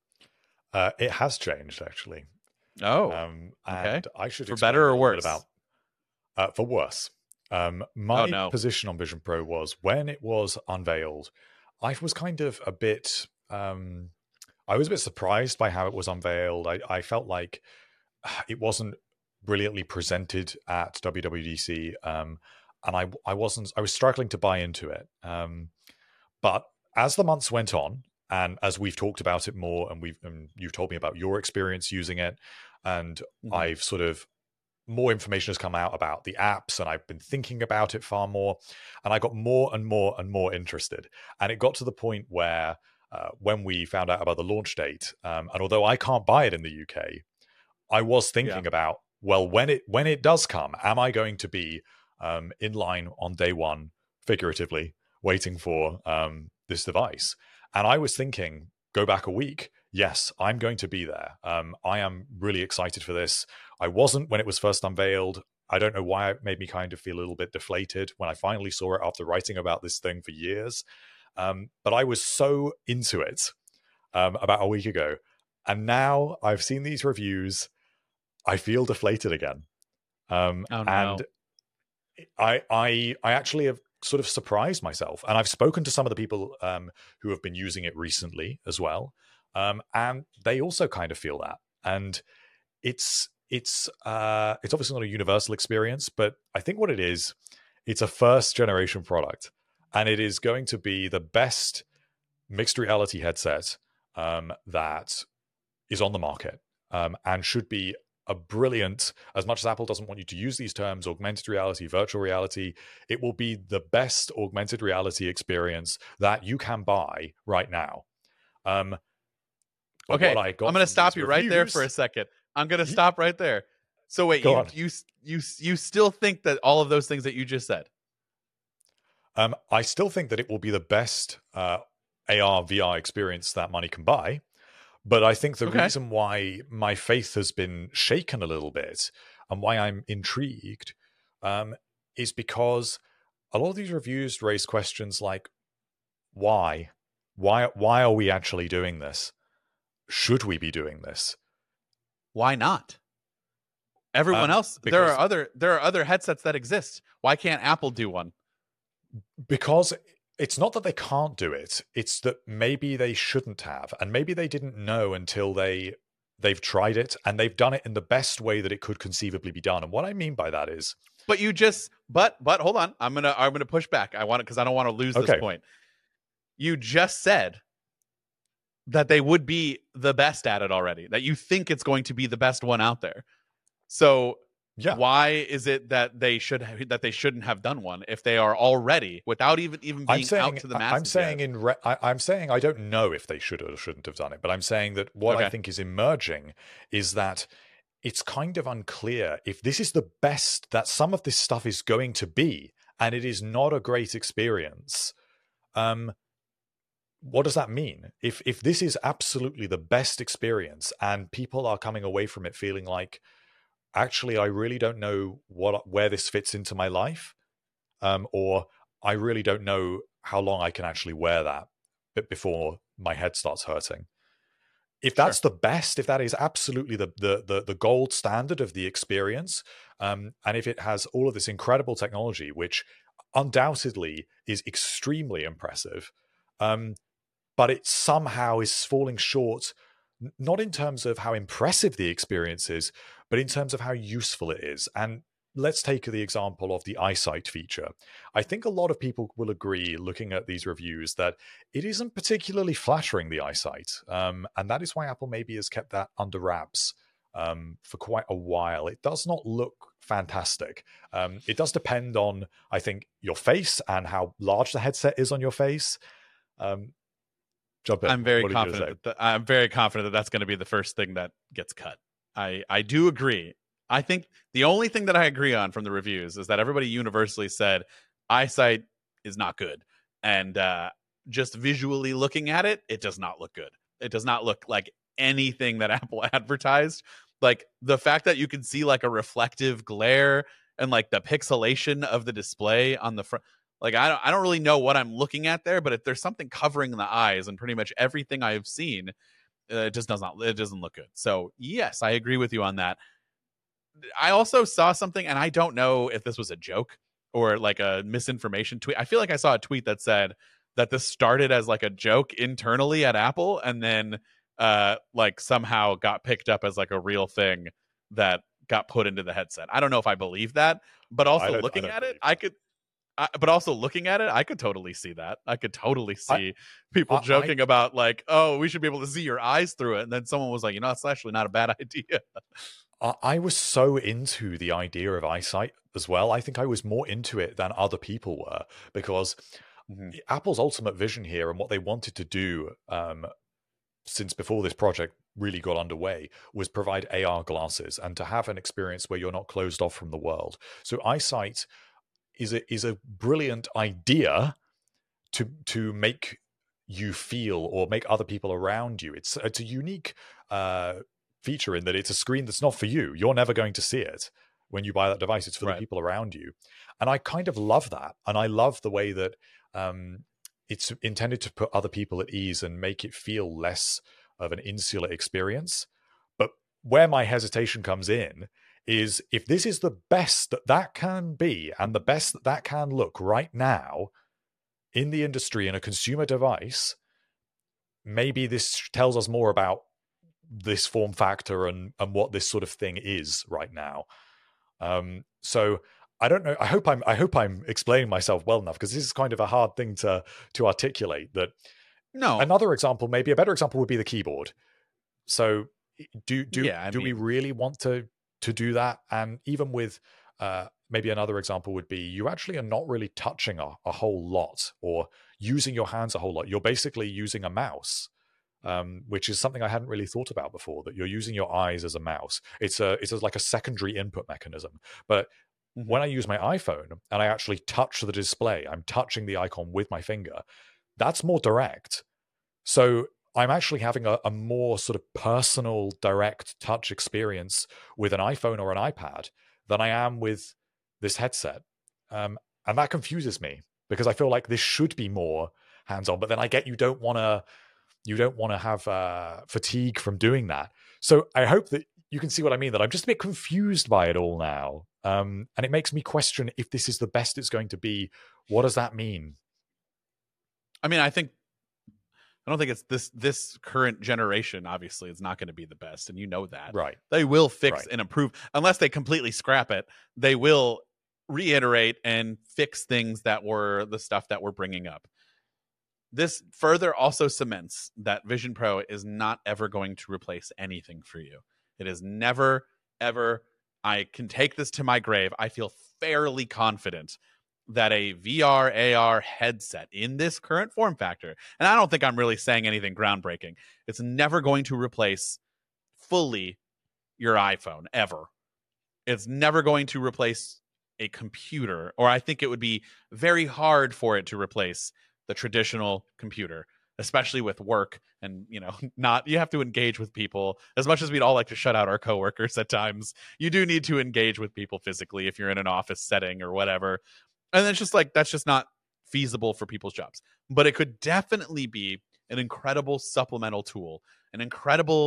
It has changed, actually. Oh, and okay. I should for better or worse? For worse. My position on Vision Pro was, when it was unveiled, I was kind of a bit... I was a bit surprised by how it was unveiled. I felt like it wasn't brilliantly presented at WWDC, and I was struggling to buy into it. But as the months went on, and as we've talked about it more, and you've told me about your experience using it, and I've sort of, more information has come out about the apps, and I've been thinking about it far more, and I got more and more and more interested. And it got to the point where when we found out about the launch date, and although I can't buy it in the UK, I was thinking about, well, when it does come, am I going to be in line on day one, figuratively, waiting for this device? And I was thinking, go back a week, yes, I'm going to be there. I am really excited for this. I wasn't when it was first unveiled. I don't know why it made me kind of feel a little bit deflated when I finally saw it after writing about this thing for years. But I was so into it about a week ago. And now I've seen these reviews, I feel deflated again. And I actually have sort of surprised myself. And I've spoken to some of the people who have been using it recently as well. And they also kind of feel that. And it's obviously not a universal experience, but I think what it is, it's a first generation product. And it is going to be the best mixed reality headset that is on the market, and should be a brilliant, as much as Apple doesn't want you to use these terms, augmented reality, virtual reality, it will be the best augmented reality experience that you can buy right now. Okay, I'm going to stop you right there for a second. I'm going to stop right there. So wait, you still think that all of those things that you just said? I still think that it will be the best AR VR experience that money can buy. But I think the reason why my faith has been shaken a little bit and why I'm intrigued is because a lot of these reviews raise questions like, why? Why are we actually doing this? Should we be doing this? Why not? Everyone else, there are other headsets that exist. Why can't Apple do one? Because it's not that they can't do it. It's that maybe they shouldn't have. And maybe they didn't know until they've tried it and they've done it in the best way that it could conceivably be done. And what I mean by that is... But hold on. I'm gonna push back. I want it because I don't want to lose this point. You just said that they would be the best at it already, that you think it's going to be the best one out there. So why is it that they shouldn't have done one if they are already, without even being out to the masses? I'm saying I don't know if they should or shouldn't have done it, but I'm saying that what I think is emerging is that it's kind of unclear if this is the best that some of this stuff is going to be, and it is not a great experience. What does that mean? If this is absolutely the best experience and people are coming away from it feeling like, actually, I really don't know where this fits into my life, or I really don't know how long I can actually wear that before my head starts hurting. If that's the best, if that is absolutely the gold standard of the experience, And if it has all of this incredible technology, which undoubtedly is extremely impressive, but it somehow is falling short, not in terms of how impressive the experience is, but in terms of how useful it is. And let's take the example of the eyesight feature. I think a lot of people will agree, looking at these reviews, that it isn't particularly flattering, the eyesight. And that is why Apple maybe has kept that under wraps for quite a while. It does not look fantastic. It does depend on, I think, your face and how large the headset is on your face. Jump in. I'm very confident that that's going to be the first thing that gets cut. I do agree. I think the only thing that I agree on from the reviews is that everybody universally said eyesight is not good. And just visually looking at it, it does not look good. It does not look like anything that Apple advertised. Like the fact that you can see like a reflective glare and like the pixelation of the display on the front. Like I don't really know what I'm looking at there, but if there's something covering the eyes, and pretty much everything I've seen, it doesn't look good. So yes, I agree with you on that. I also saw something, and I don't know if this was a joke or like a misinformation tweet. I feel like I saw a tweet that said that this started as like a joke internally at Apple, and then like somehow got picked up as like a real thing that got put into the headset. I don't know if I believe that, but also looking at it, I could totally see that. I could totally see people joking about like, oh, we should be able to see your eyes through it. And then someone was like, it's actually not a bad idea. I was so into the idea of eyesight as well. I think I was more into it than other people were, because Apple's ultimate vision here and what they wanted to do since before this project really got underway was provide AR glasses and to have an experience where you're not closed off from the world. So eyesight is a brilliant idea to make you feel or make other people around you. It's a unique feature in that it's a screen that's not for you. You're never going to see it when you buy that device. It's for the people around you. And I kind of love that. And I love the way that it's intended to put other people at ease and make it feel less of an insular experience. But where my hesitation comes in is if this is the best that can be and the best that can look right now in the industry in a consumer device, maybe this tells us more about this form factor and what this sort of thing is right now. So I don't know. I hope I'm explaining myself well enough, because this is kind of a hard thing to articulate. That another example, maybe a better example, would be the keyboard. So do we really want to do that? And even with maybe another example would be you actually are not really touching a whole lot or using your hands a whole lot. You're basically using a mouse. Which is something I hadn't really thought about before, that you're using your eyes as a mouse. It's like a secondary input mechanism. But when I use my iPhone and I actually touch the display, I'm touching the icon with my finger. That's more direct. So I'm actually having a more sort of personal, direct touch experience with an iPhone or an iPad than I am with this headset. And that confuses me, because I feel like this should be more hands-on. But then I get you don't want to have fatigue from doing that. So I hope that you can see what I mean, that I'm just a bit confused by it all now. And it makes me question if this is the best it's going to be. What does that mean? I mean, I don't think it's this current generation, obviously, it's not going to be the best. And you know that. Right. They will fix and improve. Unless they completely scrap it, they will reiterate and fix things that were the stuff that we're bringing up. This further also cements that Vision Pro is not ever going to replace anything for you. It is never, ever. I can take this to my grave. I feel fairly confident that a VR, AR headset in this current form factor, and I don't think I'm really saying anything groundbreaking, it's never going to replace fully your iPhone, ever. It's never going to replace a computer, or I think it would be very hard for it to replace the traditional computer, especially with work. And you have to engage with people. As much as we'd all like to shut out our coworkers at times, you do need to engage with people physically if you're in an office setting or whatever. And it's just like, that's just not feasible for people's jobs. But it could definitely be an incredible supplemental tool, an incredible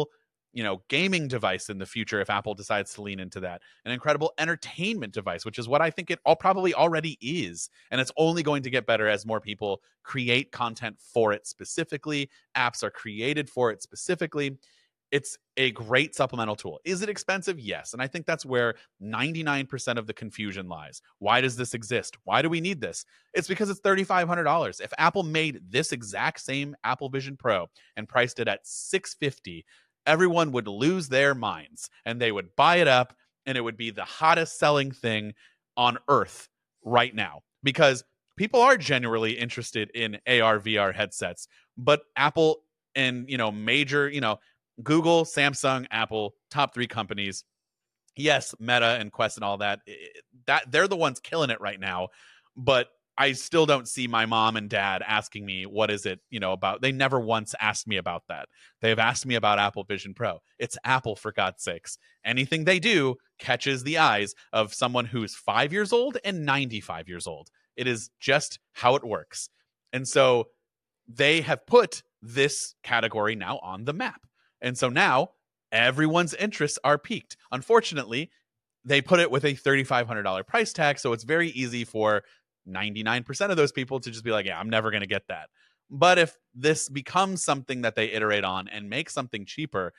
gaming device in the future if Apple decides to lean into that, an incredible entertainment device, which is what I think it all probably already is, and it's only going to get better as more people create content for it specifically. Apps are created for it specifically. It's a great supplemental tool. Is it expensive? Yes. And I think that's where 99% of the confusion lies. Why does this exist? Why do we need this? It's because it's $3,500. If Apple made this exact same Apple Vision Pro and priced it at $650, everyone would lose their minds and they would buy it up, and it would be the hottest selling thing on earth right now, because people are genuinely interested in AR VR headsets. But Apple and major Google, Samsung, Apple, top 3 companies. Yes, Meta and Quest and all that they're the ones killing it right now. But I still don't see my mom and dad asking me, what is it, about. They never once asked me about that. They've asked me about Apple Vision Pro. It's Apple, for God's sakes. Anything they do catches the eyes of someone who's 5 years old and 95 years old. It is just how it works. And so they have put this category now on the map. And so now everyone's interests are piqued. Unfortunately, they put it with a $3,500 price tag, so it's very easy for 99% of those people to just be like, yeah, I'm never going to get that. But if this becomes something that they iterate on and make something cheaper,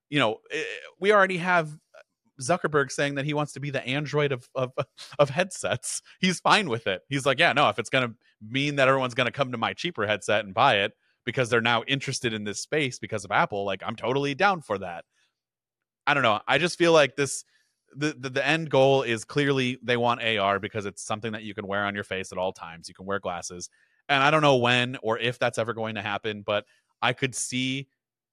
we already have Zuckerberg saying that he wants to be the Android of headsets. He's fine with it. He's like, yeah, no, if it's going to mean that everyone's going to come to my cheaper headset and buy it because they're now interested in this space because of Apple, like, I'm totally down for that. I don't know. I just feel like the end goal is clearly they want AR because it's something that you can wear on your face at all times. You can wear glasses. And I don't know when or if that's ever going to happen, but I could see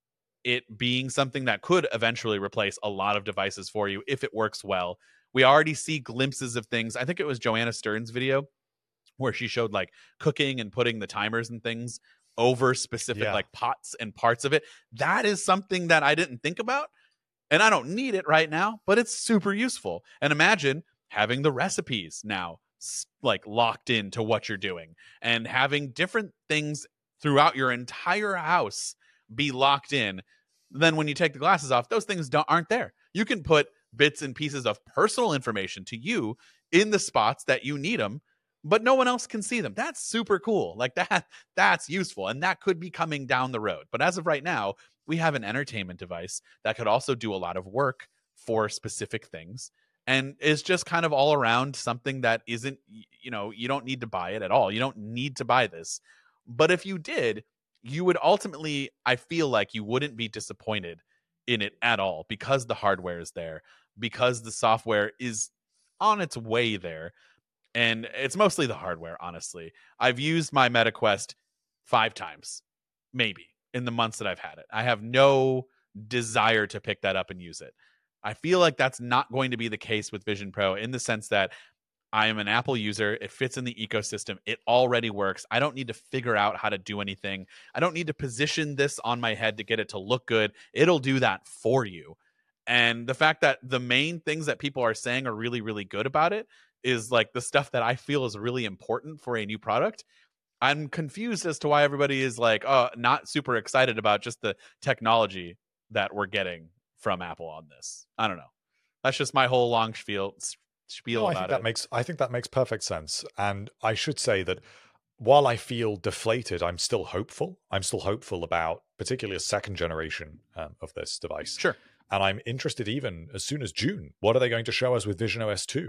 it being something that could eventually replace a lot of devices for you if it works well. We already see glimpses of things. I think it was Joanna Stern's video where she showed like cooking and putting the timers and things over specific like pots and parts of it. That is something that I didn't think about, and I don't need it right now, but it's super useful. And imagine having the recipes now like locked into what you're doing, and having different things throughout your entire house be locked in. Then when you take the glasses off, those things aren't there. You can put bits and pieces of personal information to you in the spots that you need them, but no one else can see them. That's super cool. Like that's useful. And that could be coming down the road. But as of right now, we have an entertainment device that could also do a lot of work for specific things. And is just kind of all around something that isn't, you don't need to buy it at all. You don't need to buy this. But if you did, you would ultimately, I feel like you wouldn't be disappointed in it at all, because the hardware is there, because the software is on its way there. And it's mostly the hardware, honestly. I've used my MetaQuest 5 times, maybe, in the months that I've had it. I have no desire to pick that up and use it. I feel like that's not going to be the case with Vision Pro, in the sense that I am an Apple user. It fits in the ecosystem. It already works. I don't need to figure out how to do anything. I don't need to position this on my head to get it to look good. It'll do that for you. And the fact that the main things that people are saying are really, really good about it is like the stuff that I feel is really important for a new product. I'm confused as to why everybody is like, not super excited about just the technology that we're getting from Apple on this. I don't know. That's just my whole long spiel about it. I think that makes perfect sense. And I should say that while I feel deflated, I'm still hopeful. I'm still hopeful about particularly a second generation of this device. Sure. And I'm interested even as soon as June. What are they going to show us with Vision OS 2?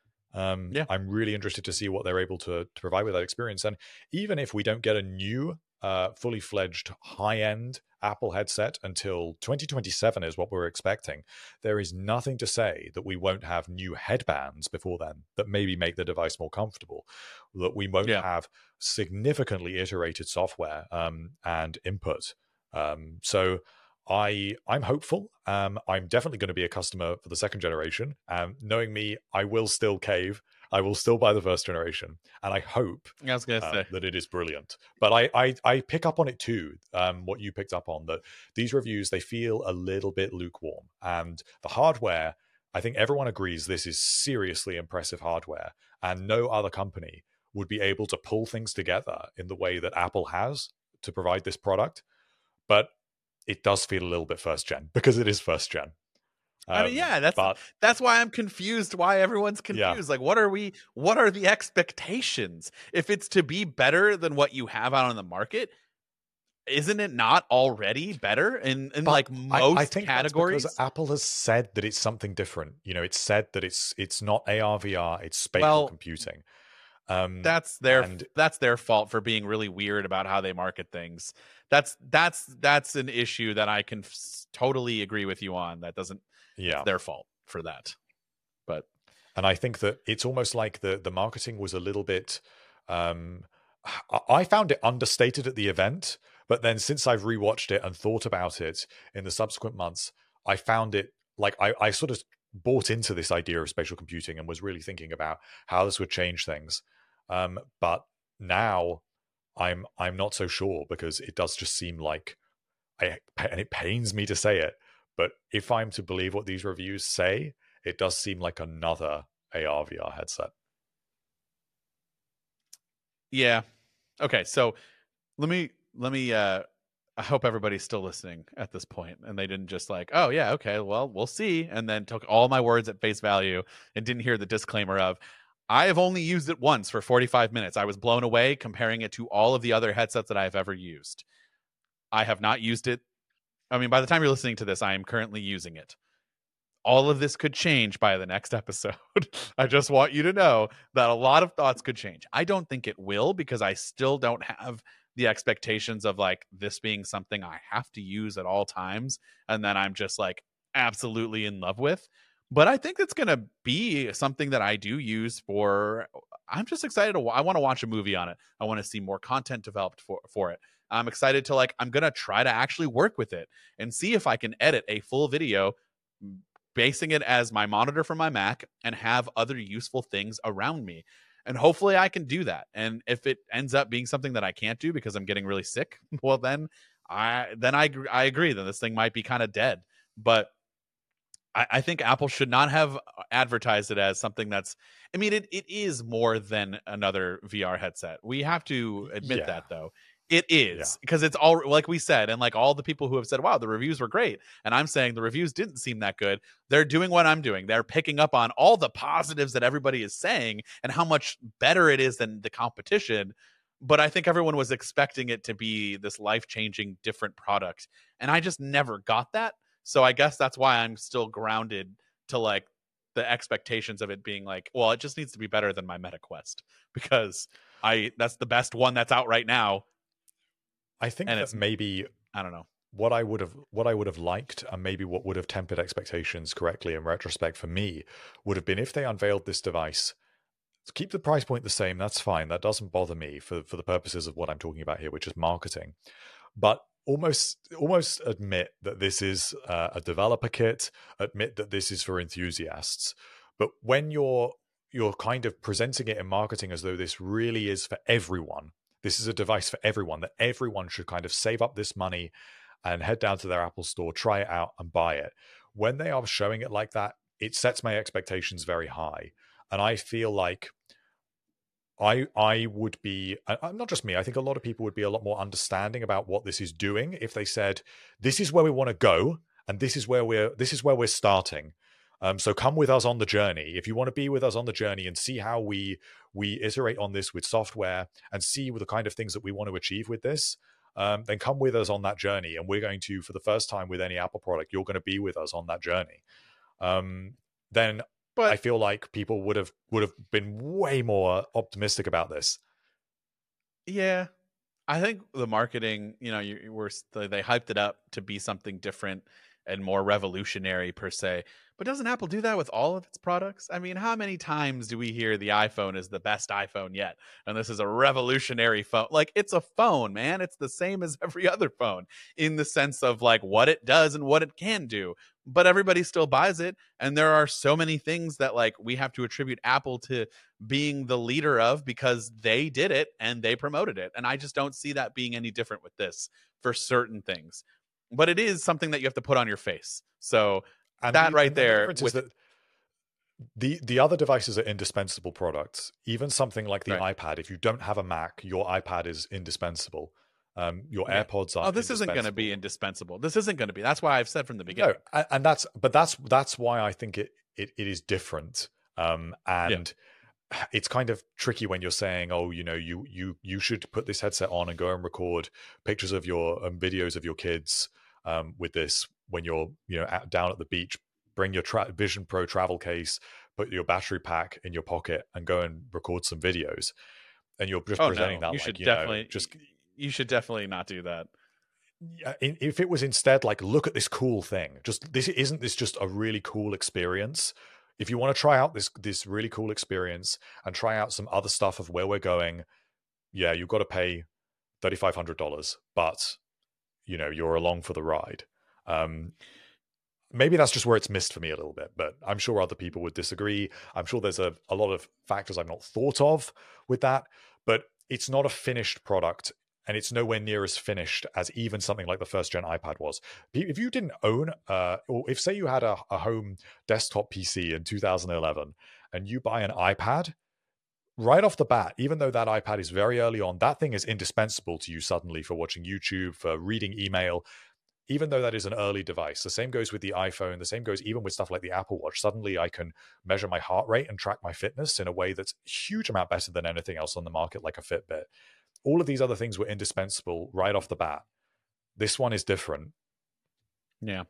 I'm really interested to see what they're able to provide with that experience. And even if we don't get a new fully fledged high-end Apple headset until 2027 is what we're expecting, there is nothing to say that we won't have new headbands before then that maybe make the device more comfortable, that we won't have significantly iterated software and input. So I'm hopeful. I'm definitely going to be a customer for the second generation. Knowing me, I will still cave. I will still buy the first generation, and I hope that it is brilliant. But I pick up on it too, what you picked up on, that these reviews, they feel a little bit lukewarm. And the hardware, I think everyone agrees this is seriously impressive hardware, and no other company would be able to pull things together in the way that Apple has to provide this product. But it does feel a little bit first gen because it is first gen. I mean, yeah, but that's why I'm confused. Why everyone's confused? Yeah. Like, what are the expectations? If it's to be better than what you have out on the market, isn't it not already better in like most I think categories? that's because Apple has said that it's something different. You know, it's said that it's not AR VR, it's spatial Well, computing. That's their fault for being really weird about how they market things. That's an issue that I can totally agree with you on. That doesn't. Yeah, it's their fault for that. But and I think that it's almost like the marketing was a little bit. I found it understated at the event, but then since I've rewatched it and thought about it in the subsequent months, I found it like I sort of bought into this idea of spatial computing and was really thinking about how this would change things. But now I'm not so sure because it does just seem like and it pains me to say it, but if I'm to believe what these reviews say, it does seem like another AR VR headset. Yeah. Okay, so let me I hope everybody's still listening at this point and they didn't just like, oh yeah, okay, well, we'll see, and then took all my words at face value and didn't hear the disclaimer of I have only used it once for 45 minutes. I was blown away comparing it to all of the other headsets that I have ever used. I have not used it. I mean, by the time you're listening to this, I am currently using it. All of this could change by the next episode. I just want you to know that a lot of thoughts could change. I don't think it will because I still don't have the expectations of like this being something I have to use at all times and then I'm just like absolutely in love with. But I think it's going to be something that I do use for. I'm just excited to. I want to watch a movie on it. I want to see more content developed for it. I'm excited to like. I'm going to try to actually work with it and see if I can edit a full video, basing it as my monitor for my Mac, and have other useful things around me. And hopefully I can do that. And if it ends up being something that I can't do because I'm getting really sick, well then I agree that this thing might be kind of dead. But I think Apple should not have advertised it as something that's. I mean, it is more than another VR headset. We have to admit that, though. It is because it's all like we said, and like all the people who have said, "Wow, the reviews were great," and I'm saying the reviews didn't seem that good. They're doing what I'm doing. They're picking up on all the positives that everybody is saying and how much better it is than the competition. But I think everyone was expecting it to be this life-changing, different product, and I just never got that. So I guess that's why I'm still grounded to like the expectations of it being like, well, it just needs to be better than my Meta Quest because that's the best one that's out right now. I think that maybe I don't know what I would have liked, and maybe what would have tempered expectations correctly in retrospect for me would have been if they unveiled this device. Keep the price point the same. That's fine. That doesn't bother me for the purposes of what I'm talking about here, which is marketing. But almost admit that this is a developer kit, admit that this is for enthusiasts. But when you're kind of presenting it in marketing as though this really is for everyone, this is a device for everyone, that everyone should kind of save up this money and head down to their Apple store, try it out and buy it. When they are showing it like that, it sets my expectations very high. And I feel like I would be, not just me, I think a lot of people would be a lot more understanding about what this is doing if they said, this is where we want to go, and this is where we're starting. So come with us on the journey. If you want to be with us on the journey and see how we iterate on this with software and see the kind of things that we want to achieve with this, then come with us on that journey. And we're going to, for the first time with any Apple product, you're going to be with us on that journey. Then I feel like people would have been way more optimistic about this. Yeah, I think the marketing, they hyped it up to be something different and more revolutionary per se. But doesn't Apple do that with all of its products? I mean, how many times do we hear the iPhone is the best iPhone yet? And this is a revolutionary phone. Like, it's a phone, man. It's the same as every other phone in the sense of like what it does and what it can do. But everybody still buys it. And there are so many things that like we have to attribute Apple to being the leader of because they did it and they promoted it. And I just don't see that being any different with this for certain things. But it is something that you have to put on your face. So that right there. Is that the other devices are indispensable products. Even something like the iPad, if you don't have a Mac, your iPad is indispensable. Your Yeah. AirPods Oh, aren't this isn't going to be indispensable. indispensable. This isn't going to be. That's why I've said from the beginning. No, and that's why I think it is different. And it's kind of tricky when you're saying, oh, you know, you should put this headset on and go and record pictures of your videos of your kids with this when you're, you know, down at the beach. Bring your Vision Pro travel case, put your battery pack in your pocket, and go and record some videos. And you're just presenting that you like, should you definitely know, just you should definitely not do that. if it was instead like, look at this cool thing, just this isn't this just a really cool experience. If you want to try out this really cool experience and try out some other stuff of where we're going, yeah, you've got to pay $3,500, but you know, you're along for the ride. Maybe that's just where it's missed for me a little bit, but I'm sure other people would disagree. I'm sure there's a lot of factors I've not thought of with that, but it's not a finished product, and it's nowhere near as finished as even something like the first gen iPad was. If you didn't own, or if say you had a home desktop PC in 2011 and you buy an iPad, right off the bat, even though that iPad is very early on, that thing is indispensable to you suddenly for watching YouTube, for reading email, even though that is an early device. The same goes with the iPhone. The same goes even with stuff like the Apple Watch. Suddenly I can measure my heart rate and track my fitness in a way that's a huge amount better than anything else on the market, like a Fitbit. All of these other things were indispensable right off the bat. This one is different. Yeah.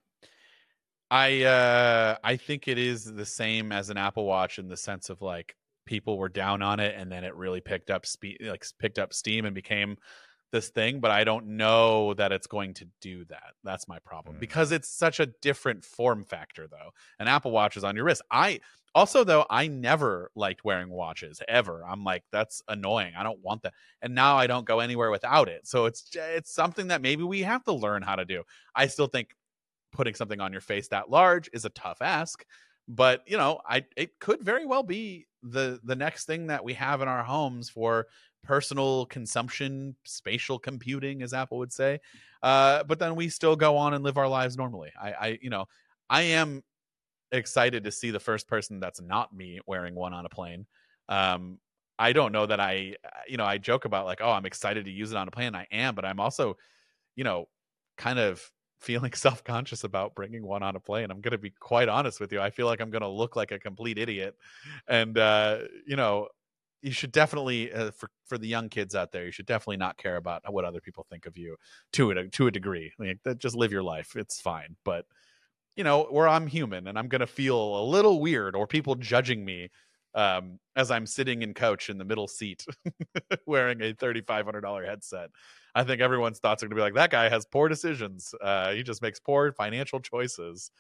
I think it is the same as an Apple Watch in the sense of like people were down on it and then it really picked up steam and became this thing, but I don't know that it's going to do that. That's my problem because it's such a different form factor though. An Apple Watch is on your wrist. I never liked wearing watches ever. I'm like, that's annoying. I don't want that. And now I don't go anywhere without it. So it's something that maybe we have to learn how to do. I still think putting something on your face that large is a tough ask, but you know, it could very well be the next thing that we have in our homes for personal consumption, spatial computing, as Apple would say. But then we still go on and live our lives normally. I am excited to see the first person that's not me wearing one on a plane. I don't know that I joke about like, oh, I'm excited to use it on a plane. I am, but I'm also, kind of feeling self-conscious about bringing one on a plane. I'm going to be quite honest with you. I feel like I'm going to look like a complete idiot. And, you should definitely, for the young kids out there, you should definitely not care about what other people think of you to a degree. Like, just live your life. It's fine. But, where I'm human and I'm going to feel a little weird or people judging me as I'm sitting in coach in the middle seat wearing a $3,500 headset. I think everyone's thoughts are going to be like, that guy has poor decisions. He just makes poor financial choices.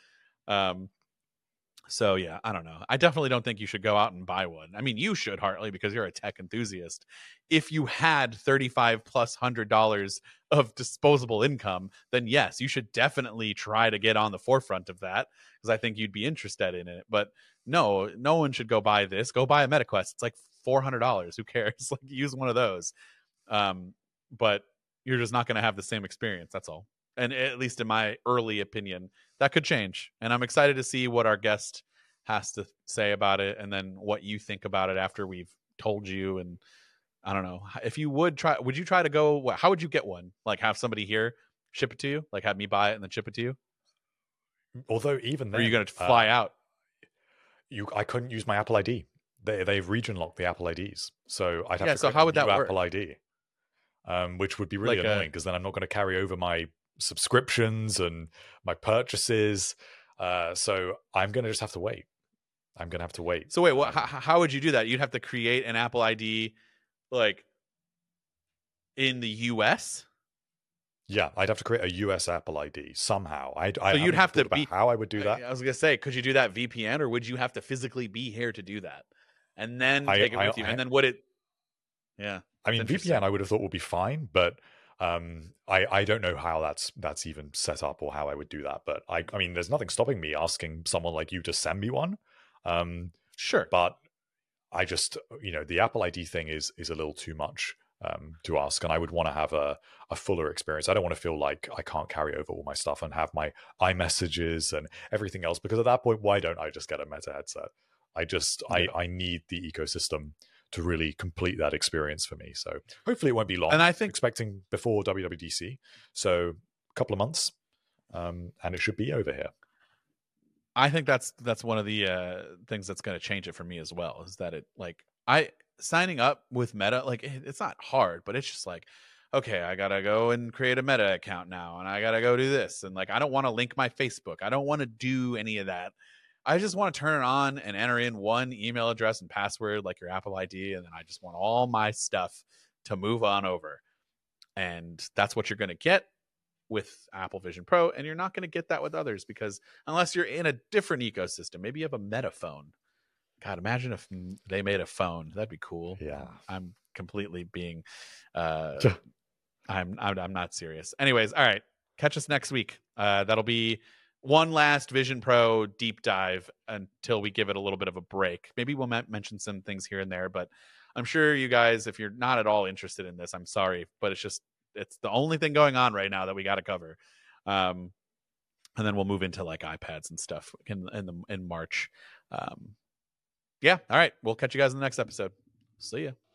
So yeah, I don't know. I definitely don't think you should go out and buy one. I mean, you should, Hartley, because you're a tech enthusiast. If you had $3,500+ of disposable income, then yes, you should definitely try to get on the forefront of that because I think you'd be interested in it. But no one should go buy this. Go buy a MetaQuest. It's like $400. Who cares? Like, use one of those. But you're just not going to have the same experience. That's all. And at least in my early opinion, that could change. And I'm excited to see what our guest has to say about it and then what you think about it after we've told you. And I don't know if you would you try to go, how would you get one? Like have somebody here ship it to you? Like have me buy it and then ship it to you? Although even then, are you going to fly out? I couldn't use my Apple ID. They've region locked the Apple IDs. So I'd have to so how would that work? Apple ID, which would be really annoying because then I'm not going to carry over my subscriptions and my purchases. So I'm going to just have to wait. So wait, how would you do that? You'd have to create an Apple ID like in the US? Yeah, I'd have to create a US Apple ID somehow. So you'd have to be how I would do that. I was going to say, could you do that VPN or would you have to physically be here to do that? And then take it with you. And then would it? Yeah. I mean, VPN I would have thought would be fine, but I don't know how that's even set up or how I would do that. But I mean, there's nothing stopping me asking someone like you to send me one. Sure. But I just, the Apple ID thing is a little too much to ask, and I would want to have a fuller experience. I don't want to feel like I can't carry over all my stuff and have my iMessages and everything else, because at that point, why don't I just get a Meta headset? I need the ecosystem to really complete that experience for me. So hopefully it won't be long. And I think expecting before WWDC, so a couple of months, and it should be over here. I think that's one of the things that's going to change it for me as well, is that it like signing up with Meta, like it's not hard, but it's just like, okay, I gotta go and create a Meta account now, and I gotta go do this, and like I don't want to link my Facebook, I don't want to do any of that. I just want to turn it on and enter in one email address and password, like your Apple ID, and then I just want all my stuff to move on over, and that's what you're going to get with Apple Vision Pro, and you're not going to get that with others, because unless you're in a different ecosystem, maybe you have a Meta phone. God, imagine if they made a phone. That'd be cool. Yeah. I'm completely being I'm not serious. Anyways, all right. Catch us next week. That'll be one last Vision Pro deep dive until we give it a little bit of a break. Maybe we'll mention some things here and there, but I'm sure you guys, if you're not at all interested in this, I'm sorry, but it's the only thing going on right now that we got to cover. And then we'll move into like iPads and stuff in March. Yeah. All right. We'll catch you guys in the next episode. See ya.